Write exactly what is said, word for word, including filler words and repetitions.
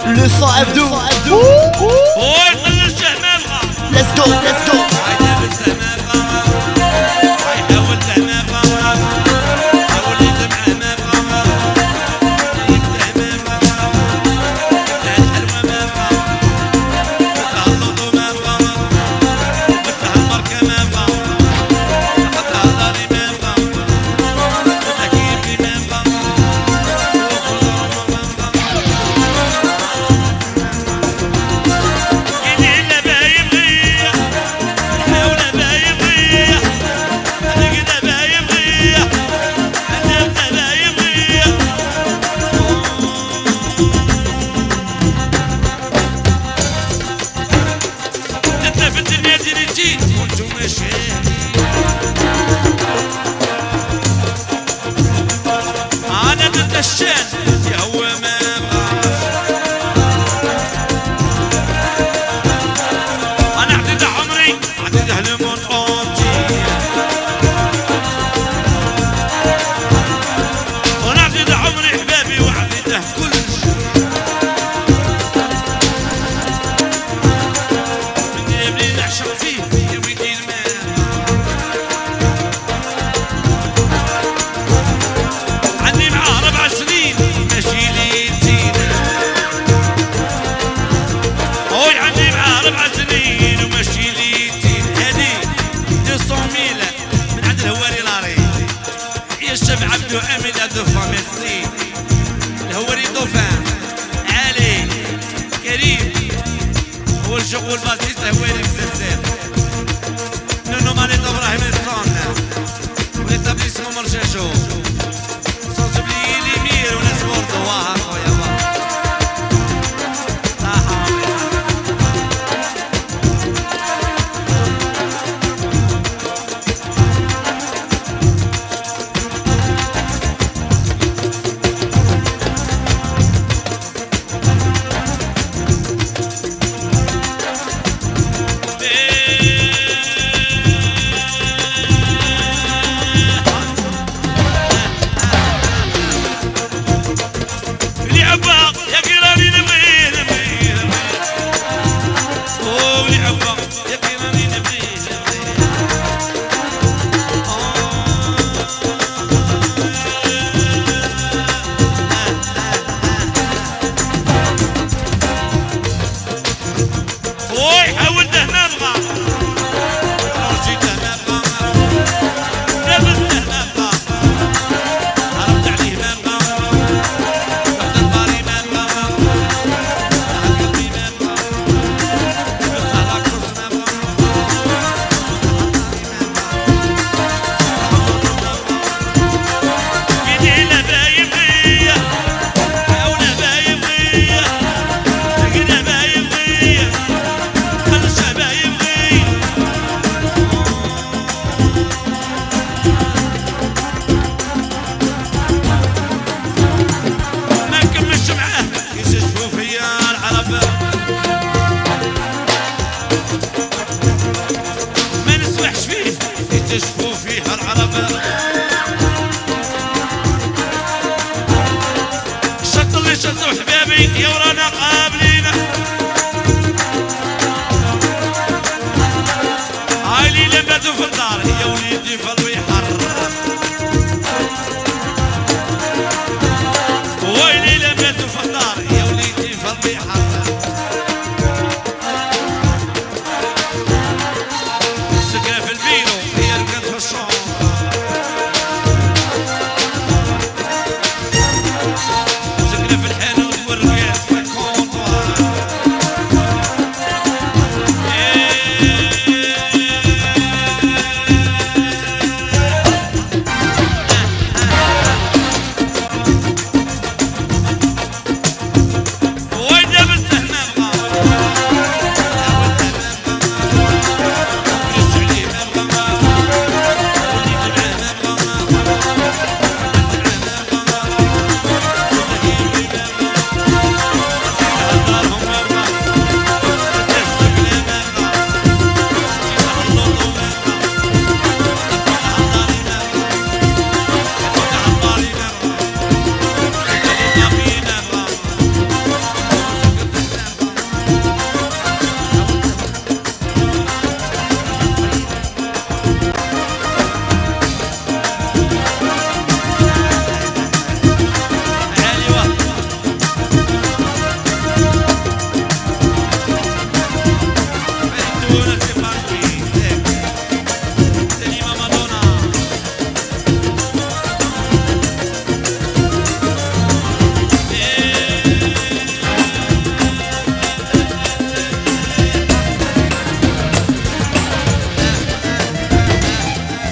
Le sang Abdou. Ouais, le jamais bras. Let's go, let's go. عبدو امين دوفان ميرسي الهوري دوفان علي كريم هو الشغل باسيس الهوري بزنزان نونو مالي ابراهيم الصون وليتابليسمون مرشاشو سونسبلي ليمير وناس بوردو واه خويا يكتشفوا فيها العرب الشط اللي شطوا حبابي يا ورانا قابلينا عايلي لباتوا في الدار يا وليدي في الويحر ويلي لباتوا في الدار يا وليدي في الويحر سكنة في البيلو هي ركنت في الشوم سكنة في الحانوت والرقاد في الكونطوار تونس